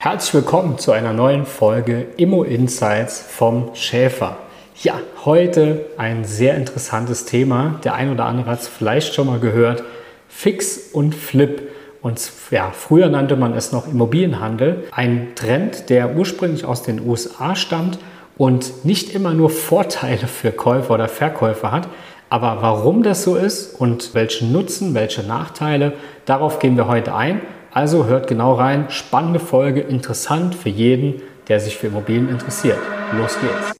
Herzlich willkommen zu einer neuen Folge Immo Insights vom Schäfer. Ja, heute ein sehr interessantes Thema. Der ein oder andere hat es vielleicht schon mal gehört. Fix und Flip. Und ja, früher nannte man es noch Immobilienhandel. Ein Trend, der ursprünglich aus den USA stammt und nicht immer nur Vorteile für Käufer oder Verkäufer hat. Aber warum das so ist und welchen Nutzen, welche Nachteile, darauf gehen wir heute ein. Also hört genau rein, spannende Folge, interessant für jeden, der sich für Immobilien interessiert. Los geht's!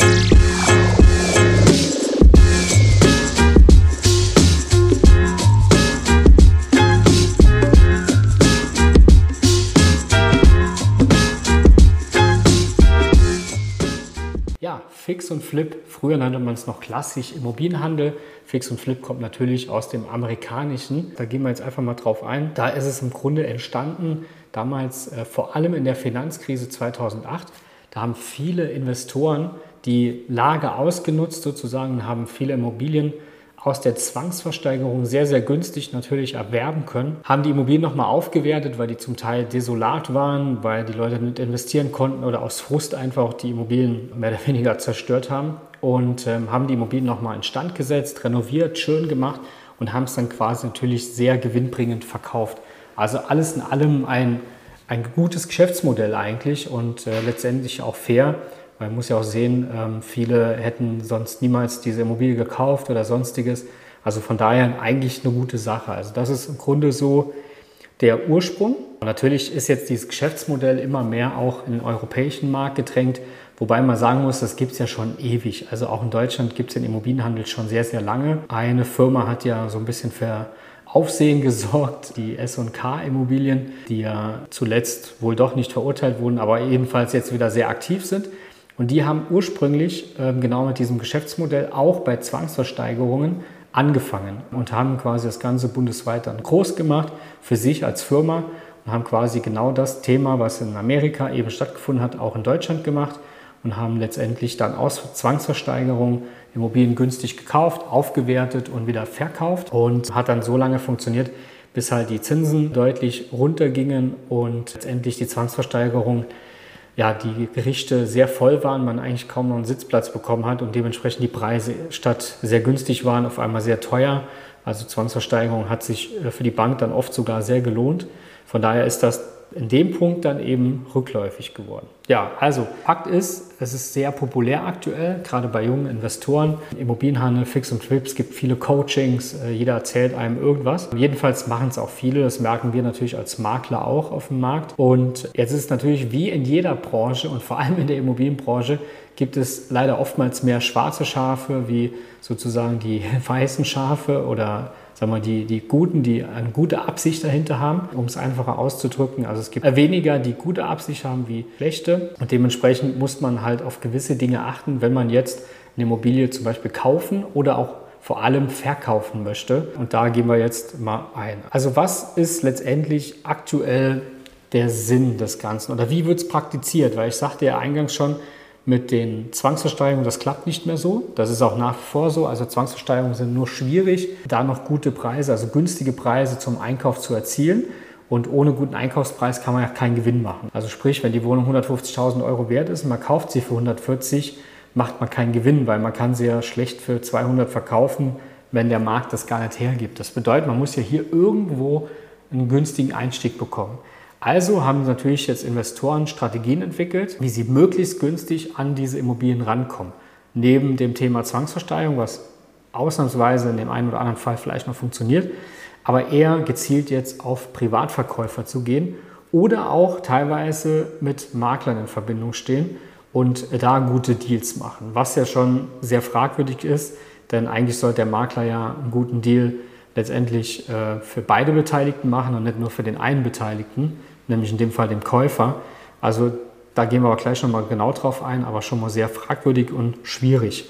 Ja, Fix und Flip, früher nannte man es noch klassisch Immobilienhandel. Fix und Flip kommt natürlich aus dem Amerikanischen. Da gehen wir jetzt einfach mal drauf ein. Da ist es im Grunde entstanden, damals vor allem in der Finanzkrise 2008. Da haben viele Investoren die Lage ausgenutzt sozusagen und haben viele Immobilien aus der Zwangsversteigerung sehr, sehr günstig natürlich erwerben können. Haben die Immobilien nochmal aufgewertet, weil die zum Teil desolat waren, weil die Leute nicht investieren konnten oder aus Frust einfach die Immobilien mehr oder weniger zerstört haben. Und haben die Immobilien nochmal instand gesetzt, renoviert, schön gemacht und haben es dann quasi natürlich sehr gewinnbringend verkauft. Also alles in allem ein gutes Geschäftsmodell eigentlich und letztendlich auch fair. Man muss ja auch sehen, viele hätten sonst niemals diese Immobilie gekauft oder sonstiges. Also von daher eigentlich eine gute Sache. Also das ist im Grunde so der Ursprung. Und natürlich ist jetzt dieses Geschäftsmodell immer mehr auch in den europäischen Markt gedrängt. Wobei man sagen muss, das gibt es ja schon ewig. Also auch in Deutschland gibt es den Immobilienhandel schon sehr, sehr lange. Eine Firma hat ja so ein bisschen für Aufsehen gesorgt, die S&K Immobilien, die ja zuletzt wohl doch nicht verurteilt wurden, aber jedenfalls jetzt wieder sehr aktiv sind. Und die haben ursprünglich genau mit diesem Geschäftsmodell auch bei Zwangsversteigerungen angefangen und haben quasi das Ganze bundesweit dann groß gemacht für sich als Firma und haben quasi genau das Thema, was in Amerika eben stattgefunden hat, auch in Deutschland gemacht und haben letztendlich dann aus Zwangsversteigerungen Immobilien günstig gekauft, aufgewertet und wieder verkauft und hat dann so lange funktioniert, bis halt die Zinsen deutlich runtergingen und letztendlich die Zwangsversteigerung, ja, die Gerichte sehr voll waren, man eigentlich kaum noch einen Sitzplatz bekommen hat und dementsprechend die Preise statt sehr günstig waren, auf einmal sehr teuer. Also Zwangsversteigerung hat sich für die Bank dann oft sogar sehr gelohnt. Von daher ist das in dem Punkt dann eben rückläufig geworden. Ja, also Fakt ist, es ist sehr populär aktuell, gerade bei jungen Investoren. Immobilienhandel, Fix und Flip, es gibt viele Coachings, jeder erzählt einem irgendwas. Jedenfalls machen es auch viele, das merken wir natürlich als Makler auch auf dem Markt. Und jetzt ist es natürlich wie in jeder Branche und vor allem in der Immobilienbranche gibt es leider oftmals mehr schwarze Schafe wie sozusagen die weißen Schafe oder sagen wir, die Guten, die eine gute Absicht dahinter haben, um es einfacher auszudrücken. Also es gibt weniger, die gute Absicht haben wie schlechte. Und dementsprechend muss man halt auf gewisse Dinge achten, wenn man jetzt eine Immobilie zum Beispiel kaufen oder auch vor allem verkaufen möchte. Und da gehen wir jetzt mal ein. Also was ist letztendlich aktuell der Sinn des Ganzen oder wie wird es praktiziert? Weil ich sagte ja eingangs schon, mit den Zwangsversteigerungen, das klappt nicht mehr so. Das ist auch nach wie vor so. Also Zwangsversteigerungen sind nur schwierig, da noch gute Preise, also günstige Preise zum Einkauf zu erzielen. Und ohne guten Einkaufspreis kann man ja keinen Gewinn machen. Also sprich, wenn die Wohnung 150.000 Euro wert ist und man kauft sie für 140, macht man keinen Gewinn, weil man kann sie ja schlecht für 200 verkaufen, wenn der Markt das gar nicht hergibt. Das bedeutet, man muss ja hier irgendwo einen günstigen Einstieg bekommen. Also haben natürlich jetzt Investoren Strategien entwickelt, wie sie möglichst günstig an diese Immobilien rankommen. Neben dem Thema Zwangsversteigerung, was ausnahmsweise in dem einen oder anderen Fall vielleicht noch funktioniert, aber eher gezielt jetzt auf Privatverkäufer zu gehen oder auch teilweise mit Maklern in Verbindung stehen und da gute Deals machen, was ja schon sehr fragwürdig ist, denn eigentlich sollte der Makler ja einen guten Deal letztendlich für beide Beteiligten machen und nicht nur für den einen Beteiligten, nämlich in dem Fall dem Käufer. Also da gehen wir aber gleich nochmal genau drauf ein, aber schon mal sehr fragwürdig und schwierig.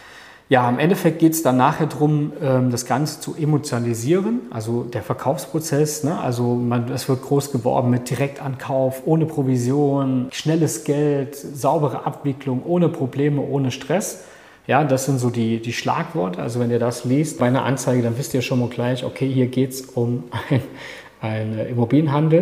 Ja, im Endeffekt geht es dann nachher darum, das Ganze zu emotionalisieren, also der Verkaufsprozess. Ne? Also es wird groß geworben mit Direktankauf, ohne Provision, schnelles Geld, saubere Abwicklung, ohne Probleme, ohne Stress. Ja, das sind so die Schlagworte. Also wenn ihr das liest bei einer Anzeige, dann wisst ihr schon mal gleich, okay, hier geht es um einen Immobilienhandel.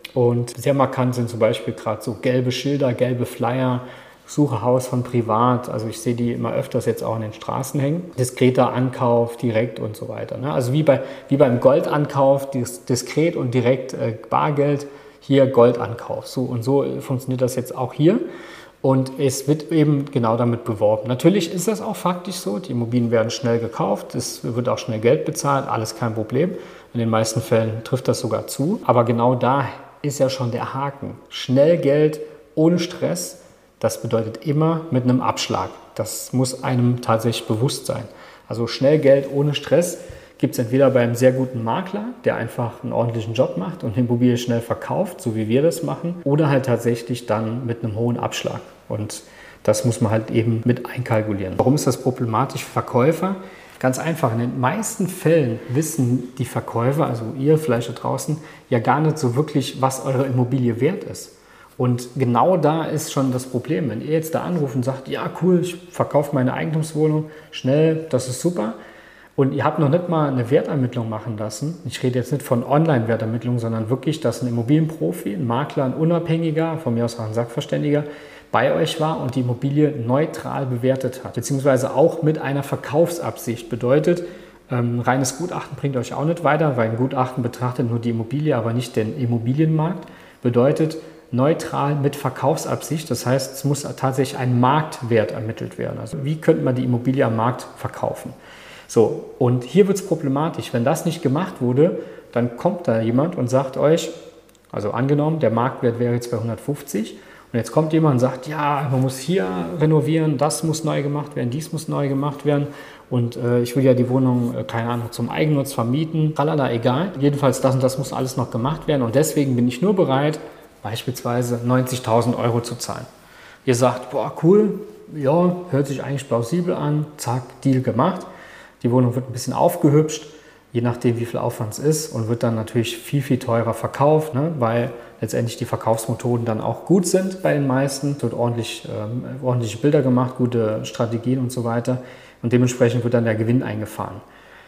Und sehr markant sind zum Beispiel gerade so gelbe Schilder, gelbe Flyer, suche Haus von privat. Also ich sehe die immer öfters jetzt auch an den Straßen hängen. Diskreter Ankauf, direkt und so weiter. Ne? Also wie beim Goldankauf, diskret und direkt Bargeld, hier Goldankauf. So und so funktioniert das jetzt auch hier. Und es wird eben genau damit beworben. Natürlich ist das auch faktisch so. Die Immobilien werden schnell gekauft, es wird auch schnell Geld bezahlt, alles kein Problem. In den meisten Fällen trifft das sogar zu. Aber genau da ist ja schon der Haken. Schnell Geld ohne Stress, das bedeutet immer mit einem Abschlag. Das muss einem tatsächlich bewusst sein. Also schnell Geld ohne Stress gibt es entweder bei einem sehr guten Makler, der einfach einen ordentlichen Job macht und die Immobilie schnell verkauft, so wie wir das machen, oder halt tatsächlich dann mit einem hohen Abschlag. Und das muss man halt eben mit einkalkulieren. Warum ist das problematisch für Verkäufer? Ganz einfach, in den meisten Fällen wissen die Verkäufer, also ihr vielleicht da draußen, ja gar nicht so wirklich, was eure Immobilie wert ist. Und genau da ist schon das Problem. Wenn ihr jetzt da anruft und sagt, ja cool, ich verkaufe meine Eigentumswohnung schnell, das ist super, und ihr habt noch nicht mal eine Wertermittlung machen lassen. Ich rede jetzt nicht von Online-Wertermittlung, sondern wirklich, dass ein Immobilienprofi, ein Makler, ein Unabhängiger, von mir aus auch ein Sachverständiger, bei euch war und die Immobilie neutral bewertet hat. Beziehungsweise auch mit einer Verkaufsabsicht. Bedeutet, reines Gutachten bringt euch auch nicht weiter, weil ein Gutachten betrachtet nur die Immobilie, aber nicht den Immobilienmarkt. Bedeutet, neutral mit Verkaufsabsicht. Das heißt, es muss tatsächlich ein Marktwert ermittelt werden. Also wie könnte man die Immobilie am Markt verkaufen? So, und hier wird es problematisch. Wenn das nicht gemacht wurde, dann kommt da jemand und sagt euch, also angenommen, der Marktwert wäre jetzt bei 150 und jetzt kommt jemand und sagt, ja, man muss hier renovieren, das muss neu gemacht werden, dies muss neu gemacht werden und ich will ja die Wohnung, keine Ahnung, zum Eigennutz vermieten, tralala, egal. Jedenfalls das und das muss alles noch gemacht werden und deswegen bin ich nur bereit, beispielsweise 90.000 € zu zahlen. Ihr sagt, boah, cool, ja, hört sich eigentlich plausibel an, zack, Deal gemacht. Die Wohnung wird ein bisschen aufgehübscht, je nachdem wie viel Aufwand es ist und wird dann natürlich viel, viel teurer verkauft, ne, weil letztendlich die Verkaufsmethoden dann auch gut sind bei den meisten. Es wird ordentliche Bilder gemacht, gute Strategien und so weiter und dementsprechend wird dann der Gewinn eingefahren.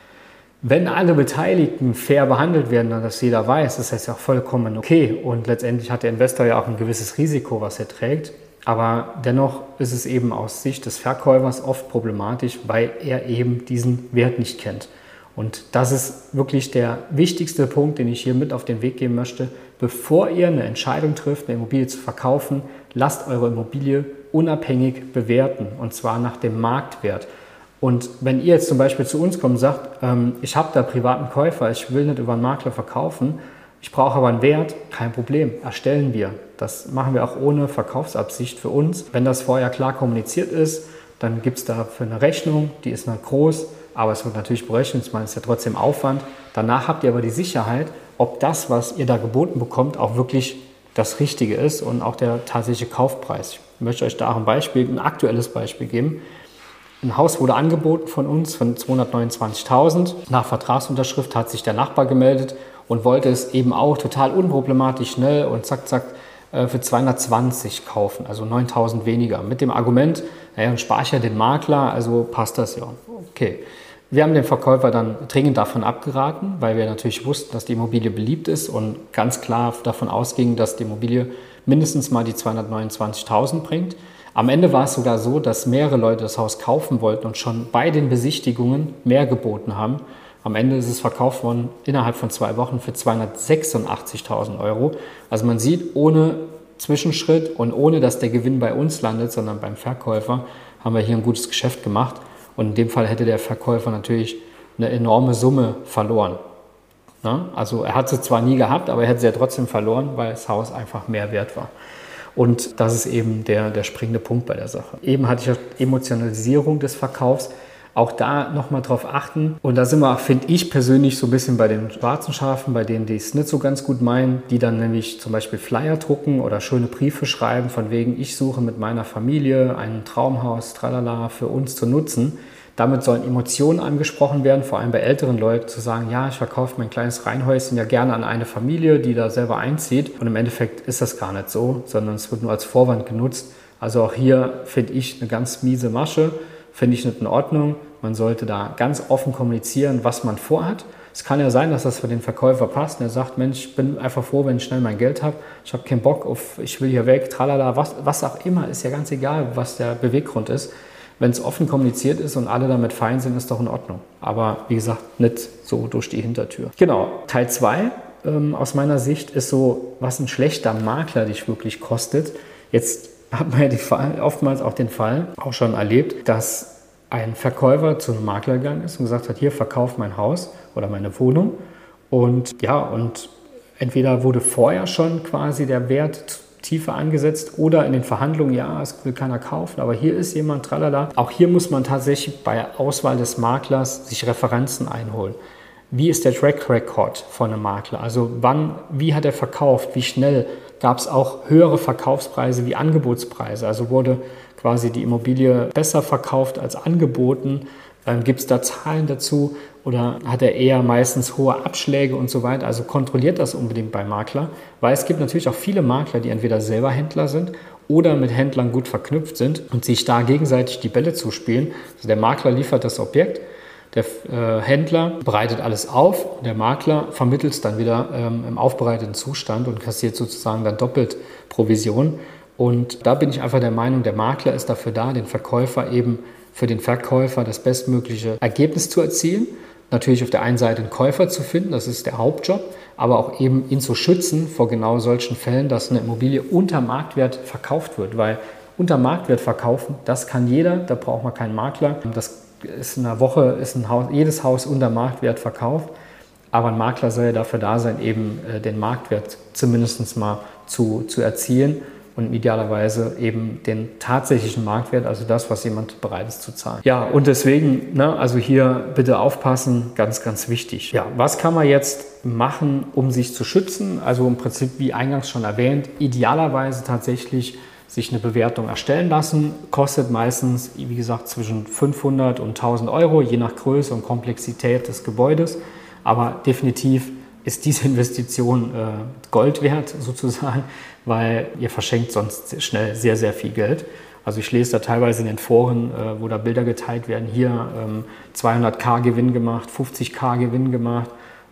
Wenn alle Beteiligten fair behandelt werden, dann das jeder weiß, das heißt ja auch vollkommen okay und letztendlich hat der Investor ja auch ein gewisses Risiko, was er trägt. Aber dennoch ist es eben aus Sicht des Verkäufers oft problematisch, weil er eben diesen Wert nicht kennt. Und das ist wirklich der wichtigste Punkt, den ich hier mit auf den Weg geben möchte. Bevor ihr eine Entscheidung trifft, eine Immobilie zu verkaufen, lasst eure Immobilie unabhängig bewerten und zwar nach dem Marktwert. Und wenn ihr jetzt zum Beispiel zu uns kommt und sagt, ich habe da privaten Käufer, ich will nicht über einen Makler verkaufen, ich brauche aber einen Wert, kein Problem, erstellen wir. Das machen wir auch ohne Verkaufsabsicht für uns. Wenn das vorher klar kommuniziert ist, dann gibt es dafür eine Rechnung, die ist nicht groß, aber es wird natürlich berechnet, ich meine, es ist ja trotzdem Aufwand. Danach habt ihr aber die Sicherheit, ob das, was ihr da geboten bekommt, auch wirklich das Richtige ist und auch der tatsächliche Kaufpreis. Ich möchte euch da auch ein aktuelles Beispiel geben. Ein Haus wurde angeboten von uns von 229.000. Nach Vertragsunterschrift hat sich der Nachbar gemeldet und wollte es eben auch total unproblematisch schnell und zack, zack für 220 kaufen, also 9.000 weniger. Mit dem Argument, naja, dann spare ich ja den Makler, also passt das ja. Okay. Wir haben den Verkäufer dann dringend davon abgeraten, weil wir natürlich wussten, dass die Immobilie beliebt ist und ganz klar davon ausgingen, dass die Immobilie mindestens mal die 229.000 bringt. Am Ende war es sogar so, dass mehrere Leute das Haus kaufen wollten und schon bei den Besichtigungen mehr geboten haben. Am Ende ist es verkauft worden innerhalb von 2 Wochen für 286.000 €. Also man sieht, ohne Zwischenschritt und ohne, dass der Gewinn bei uns landet, sondern beim Verkäufer, haben wir hier ein gutes Geschäft gemacht. Und in dem Fall hätte der Verkäufer natürlich eine enorme Summe verloren. Ja? Also er hat sie zwar nie gehabt, aber er hätte sie ja trotzdem verloren, weil das Haus einfach mehr wert war. Und das ist eben der springende Punkt bei der Sache. Eben hatte ich ja Emotionalisierung des Verkaufs. Auch da nochmal drauf achten. Und da sind wir, finde ich persönlich, so ein bisschen bei den schwarzen Schafen, bei denen, die es nicht so ganz gut meinen, die dann nämlich zum Beispiel Flyer drucken oder schöne Briefe schreiben, von wegen, ich suche mit meiner Familie ein Traumhaus, tralala, für uns zu nutzen. Damit sollen Emotionen angesprochen werden, vor allem bei älteren Leuten, zu sagen, ja, ich verkaufe mein kleines Reihenhäuschen ja gerne an eine Familie, die da selber einzieht. Und im Endeffekt ist das gar nicht so, sondern es wird nur als Vorwand genutzt. Also auch hier finde ich eine ganz miese Masche. Finde ich nicht in Ordnung. Man sollte da ganz offen kommunizieren, was man vorhat. Es kann ja sein, dass das für den Verkäufer passt und er sagt, Mensch, ich bin einfach froh, wenn ich schnell mein Geld habe. Ich habe keinen Bock auf, ich will hier weg, tralala, was auch immer, ist ja ganz egal, was der Beweggrund ist. Wenn es offen kommuniziert ist und alle damit fein sind, ist doch in Ordnung. Aber wie gesagt, nicht so durch die Hintertür. Genau, Teil 2 aus meiner Sicht ist so, was ein schlechter Makler dich wirklich kostet. Jetzt hat man ja oftmals auch den Fall, auch schon erlebt, dass ein Verkäufer zu einem Makler gegangen ist und gesagt hat, hier, verkauf mein Haus oder meine Wohnung. Und ja, und entweder wurde vorher schon quasi der Wert tiefer angesetzt oder in den Verhandlungen, ja, es will keiner kaufen, aber hier ist jemand, tralala. Auch hier muss man tatsächlich bei Auswahl des Maklers sich Referenzen einholen. Wie ist der Track Record von einem Makler? Also wie hat er verkauft, wie schnell? Gab es auch höhere Verkaufspreise wie Angebotspreise? Also wurde quasi die Immobilie besser verkauft als angeboten? Gibt es da Zahlen dazu oder hat er eher meistens hohe Abschläge und so weiter? Also kontrolliert das unbedingt beim Makler, weil es gibt natürlich auch viele Makler, die entweder selber Händler sind oder mit Händlern gut verknüpft sind und sich da gegenseitig die Bälle zuspielen. Also der Makler liefert das Objekt, der Händler bereitet alles auf und der Makler vermittelt es dann wieder im aufbereiteten Zustand und kassiert sozusagen dann doppelt Provision. Und da bin ich einfach der Meinung, der Makler ist dafür da, den Verkäufer eben für den Verkäufer das bestmögliche Ergebnis zu erzielen. Natürlich auf der einen Seite einen Käufer zu finden, das ist der Hauptjob, aber auch eben ihn zu schützen vor genau solchen Fällen, dass eine Immobilie unter Marktwert verkauft wird. Weil unter Marktwert verkaufen, das kann jeder, da braucht man keinen Makler. Das ist in einer Woche jedes Haus unter Marktwert verkauft. Aber ein Makler soll ja dafür da sein, eben den Marktwert zumindest mal zu erzielen. Und idealerweise eben den tatsächlichen Marktwert, also das, was jemand bereit ist zu zahlen. Ja, und deswegen, also hier bitte aufpassen, ganz, ganz wichtig. Ja, was kann man jetzt machen, um sich zu schützen? Also im Prinzip, wie eingangs schon erwähnt, idealerweise tatsächlich sich eine Bewertung erstellen lassen. Kostet meistens, wie gesagt, zwischen 500 und 1000 Euro, je nach Größe und Komplexität des Gebäudes. Aber definitiv ist diese Investition Gold wert sozusagen, weil ihr verschenkt sonst schnell sehr, sehr viel Geld. Also ich lese da teilweise in den Foren, wo da Bilder geteilt werden, hier 200.000 Gewinn gemacht, 50.000 Gewinn gemacht,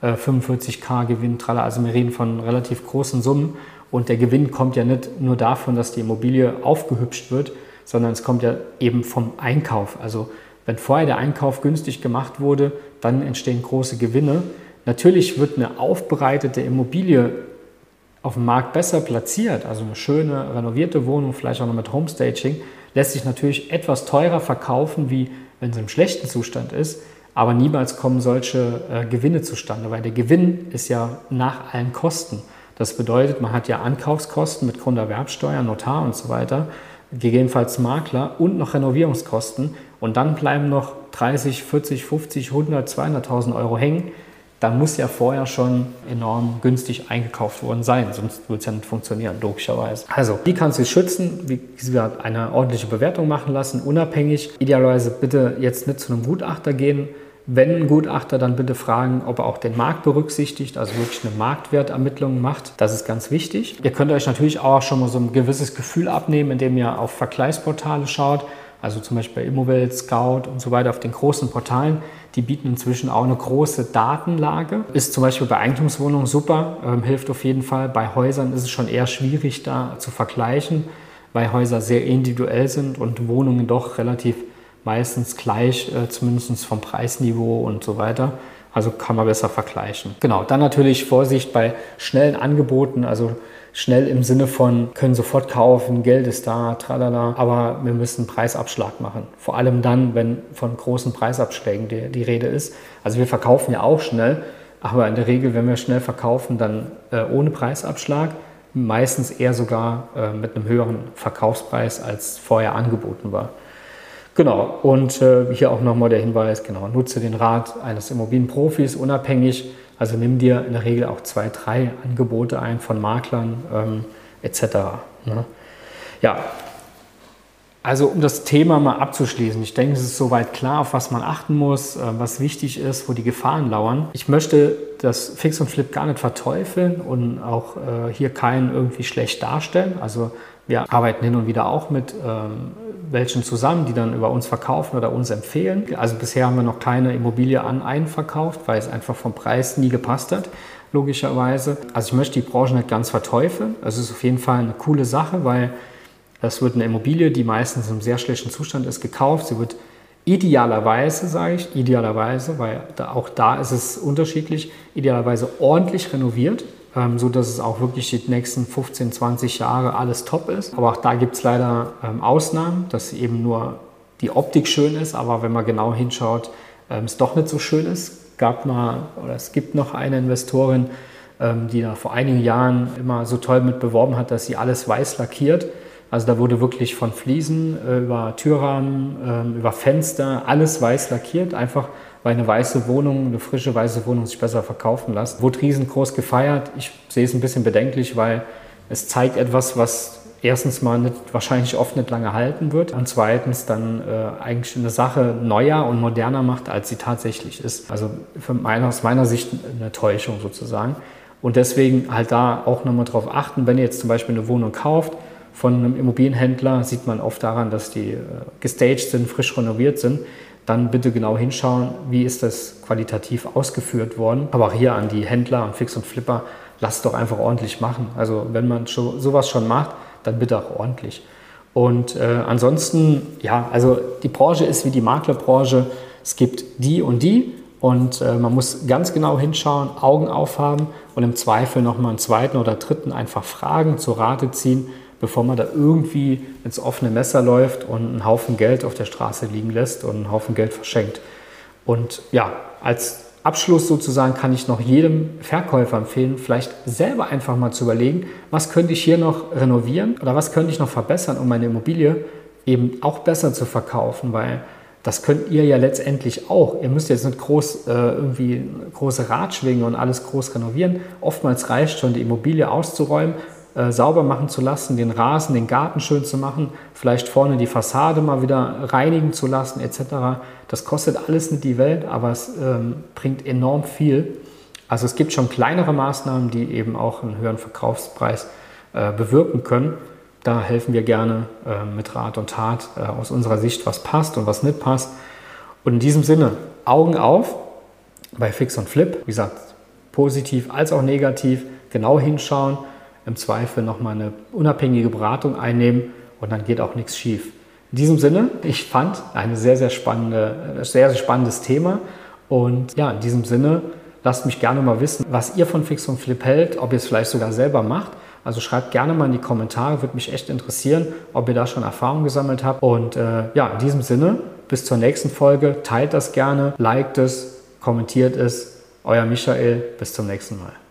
45.000 Gewinn, tralla. Also wir reden von relativ großen Summen und der Gewinn kommt ja nicht nur davon, dass die Immobilie aufgehübscht wird, sondern es kommt ja eben vom Einkauf. Also wenn vorher der Einkauf günstig gemacht wurde, dann entstehen große Gewinne. Natürlich wird eine aufbereitete Immobilie auf dem Markt besser platziert, also eine schöne, renovierte Wohnung, vielleicht auch noch mit Homestaging, lässt sich natürlich etwas teurer verkaufen, wie wenn sie im schlechten Zustand ist, aber niemals kommen solche Gewinne zustande, weil der Gewinn ist ja nach allen Kosten. Das bedeutet, man hat ja Ankaufskosten mit Grunderwerbsteuer, Notar und so weiter, gegebenenfalls Makler und noch Renovierungskosten und dann bleiben noch 30, 40, 50, 100, 200.000 Euro hängen. Da muss ja vorher schon enorm günstig eingekauft worden sein, sonst wird es ja nicht funktionieren, logischerweise. Also, wie kannst du dich schützen? Wie gesagt, eine ordentliche Bewertung machen lassen, unabhängig. Idealerweise bitte jetzt nicht zu einem Gutachter gehen. Wenn ein Gutachter, dann bitte fragen, ob er auch den Markt berücksichtigt, also wirklich eine Marktwertermittlung macht. Das ist ganz wichtig. Ihr könnt euch natürlich auch schon mal so ein gewisses Gefühl abnehmen, indem ihr auf Vergleichsportale schaut. Also zum Beispiel bei Immowelt, Scout und so weiter auf den großen Portalen. Die bieten inzwischen auch eine große Datenlage. Ist zum Beispiel bei Eigentumswohnungen super, hilft auf jeden Fall. Bei Häusern ist es schon eher schwierig da zu vergleichen, weil Häuser sehr individuell sind und Wohnungen doch relativ meistens gleich, zumindest vom Preisniveau und so weiter. Also kann man besser vergleichen. Genau, dann natürlich Vorsicht bei schnellen Angeboten, also schnell im Sinne von, können sofort kaufen, Geld ist da, tralala, aber wir müssen einen Preisabschlag machen. Vor allem dann, wenn von großen Preisabschlägen die Rede ist. Also wir verkaufen ja auch schnell, aber in der Regel, wenn wir schnell verkaufen, dann ohne Preisabschlag, meistens eher sogar mit einem höheren Verkaufspreis, als vorher angeboten war. Genau, und hier auch nochmal der Hinweis, genau, nutze den Rat eines Immobilienprofis unabhängig. Also nimm dir in der Regel auch 2, 3 Angebote ein von Maklern etc. Ne? Ja, Also um das Thema mal abzuschließen, ich denke, es ist soweit klar, auf was man achten muss, was wichtig ist, wo die Gefahren lauern. Ich möchte das Fix und Flip gar nicht verteufeln und auch hier keinen irgendwie schlecht darstellen. Also wir arbeiten hin und wieder auch mit welchen zusammen, die dann über uns verkaufen oder uns empfehlen. Also bisher haben wir noch keine Immobilie an einen verkauft, weil es einfach vom Preis nie gepasst hat, logischerweise. Also ich möchte die Branche nicht ganz verteufeln. Es ist auf jeden Fall eine coole Sache, weil es wird eine Immobilie, die meistens in einem sehr schlechten Zustand ist, gekauft. Sie wird idealerweise, sage ich, idealerweise, weil auch da ist es unterschiedlich, idealerweise ordentlich renoviert, so dass es auch wirklich die nächsten 15, 20 Jahre alles top ist. Aber auch da gibt es leider Ausnahmen, dass eben nur die Optik schön ist, aber wenn man genau hinschaut, es doch nicht so schön ist. Es gibt noch eine Investorin, die da vor einigen Jahren immer so toll mit beworben hat, dass sie alles weiß lackiert. Also da wurde wirklich von Fliesen über Türrahmen, über Fenster, alles weiß lackiert, einfach weil eine weiße Wohnung, eine frische weiße Wohnung sich besser verkaufen lässt. Wurde riesengroß gefeiert. Ich sehe es ein bisschen bedenklich, weil es zeigt etwas, was erstens mal wahrscheinlich oft nicht lange halten wird und zweitens dann eigentlich eine Sache neuer und moderner macht, als sie tatsächlich ist. Also aus meiner Sicht eine Täuschung sozusagen. Und deswegen halt da auch nochmal drauf achten, wenn ihr jetzt zum Beispiel eine Wohnung kauft, von einem Immobilienhändler, sieht man oft daran, dass die gestaged sind, frisch renoviert sind. Dann bitte genau hinschauen, wie ist das qualitativ ausgeführt worden. Aber auch hier an die Händler und Fix und Flipper, lasst doch einfach ordentlich machen. Also wenn man sowas schon macht, dann bitte auch ordentlich. Und ansonsten, ja, also die Branche ist wie die Maklerbranche. Es gibt die und man muss ganz genau hinschauen, Augen aufhaben und im Zweifel nochmal einen zweiten oder dritten einfach fragen, zur Rate ziehen, bevor man da irgendwie ins offene Messer läuft und einen Haufen Geld auf der Straße liegen lässt und einen Haufen Geld verschenkt. Und ja, als Abschluss sozusagen kann ich noch jedem Verkäufer empfehlen, vielleicht selber einfach mal zu überlegen, was könnte ich hier noch renovieren oder was könnte ich noch verbessern, um meine Immobilie eben auch besser zu verkaufen, weil das könnt ihr ja letztendlich auch. Ihr müsst jetzt nicht irgendwie große Rad schwingen und alles groß renovieren. Oftmals reicht schon, die Immobilie auszuräumen, sauber machen zu lassen, den Rasen, den Garten schön zu machen, vielleicht vorne die Fassade mal wieder reinigen zu lassen etc. Das kostet alles nicht die Welt, aber es bringt enorm viel. Also es gibt schon kleinere Maßnahmen, die eben auch einen höheren Verkaufspreis bewirken können. Da helfen wir gerne mit Rat und Tat aus unserer Sicht, was passt und was nicht passt. Und in diesem Sinne, Augen auf bei Fix und Flip. Wie gesagt, positiv als auch negativ, genau hinschauen. Im Zweifel nochmal eine unabhängige Beratung einnehmen und dann geht auch nichts schief. In diesem Sinne, ich fand ein sehr, sehr spannendes Thema und ja, in diesem Sinne, lasst mich gerne mal wissen, was ihr von Fix und Flip hält, ob ihr es vielleicht sogar selber macht. Also schreibt gerne mal in die Kommentare, würde mich echt interessieren, ob ihr da schon Erfahrung gesammelt habt. Und ja, in diesem Sinne, bis zur nächsten Folge, teilt das gerne, liked es, kommentiert es. Euer Michael, bis zum nächsten Mal.